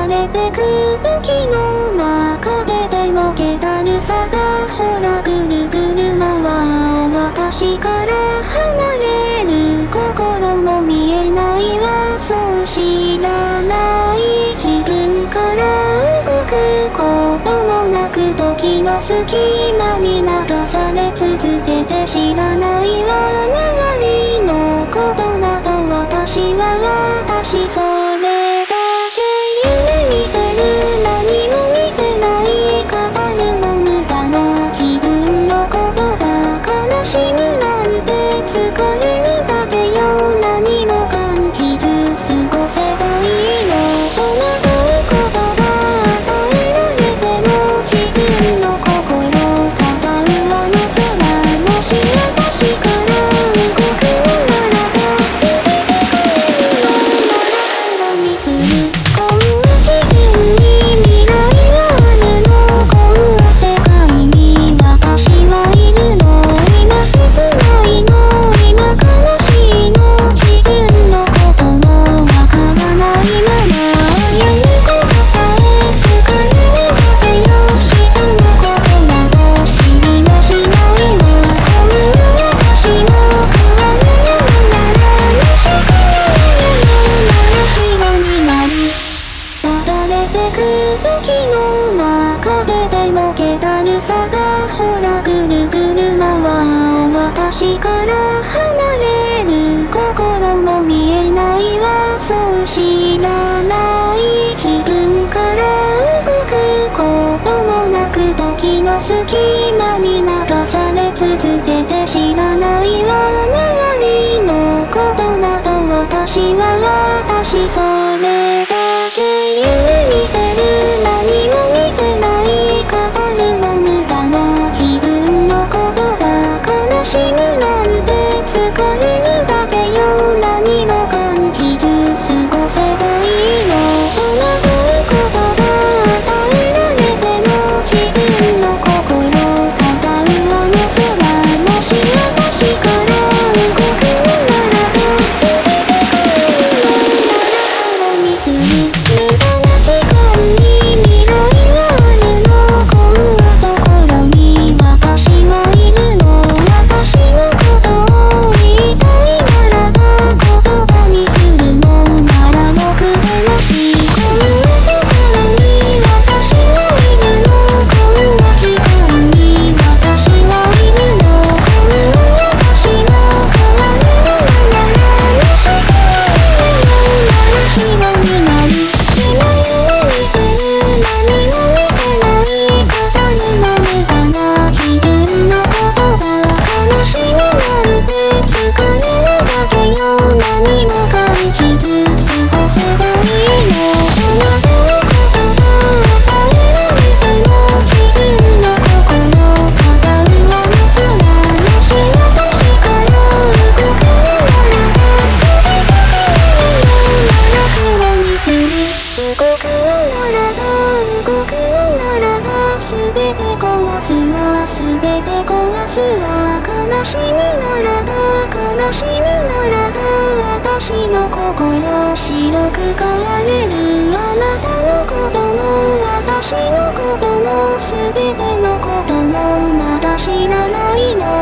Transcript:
れてく時の中ででも気だるさがほらぐるぐる回私から離れる心も見えないわそう知らない自分から動くこともなく時の隙間に流され続けて知らないわ周りのことなど私は私それだけ夢見てる何も見てない語るも無駄な自分のことが悲しむなんて疲れるだけよ何も感じず過ごせばいいの戸惑うことが与えられても自分の心語るあの空もし私から動くのならば全て変えるのなら空にするこんな自分に未来はあるのこんな世界に私はいるの今切ないの今悲しいの自分のこともわからないまま歩むことさえ疲れるだけよ人のことなど知りもしないわこんな私も変われるのならもし変われるのなら白になるただれてく時の中ででも気だるさがほらぐるぐる回私から離れる心も見えないわそう知らない自分から動くこともなく時の隙間に流され続けて知らないわ周りのことなど私は私それだけ夢見てる何も見てない語るも無駄な自分のことが悲しむなんて疲れるだけよ何も感じず過ごせばいいの戸惑うことが与えられても自分の心語るあの空もし私から動くのならば全て変えるのなら空にする無駄な時間に未来はあるのこんなところに私はいるの私のことを言いたいならば言葉にするのなら僕でなしこんなところに私はいるのこんな時間に私はいるのこんな私も変われるのならもし変われるのなら白になる今夢見てる何も見てない語るも無駄な自分のことが悲しむなんて疲れるだけよ何も感じず過ごせばいいの戸惑うことが与えられても自分の心語るあの空もし私から動くのならば全て変えるのなら黒にする動くのならば動くのならば全て壊すわ全て壊すわ悲しむならば悲しむならば私の心白く変われるあなたのことも私のことも全てのこともまだ知らないの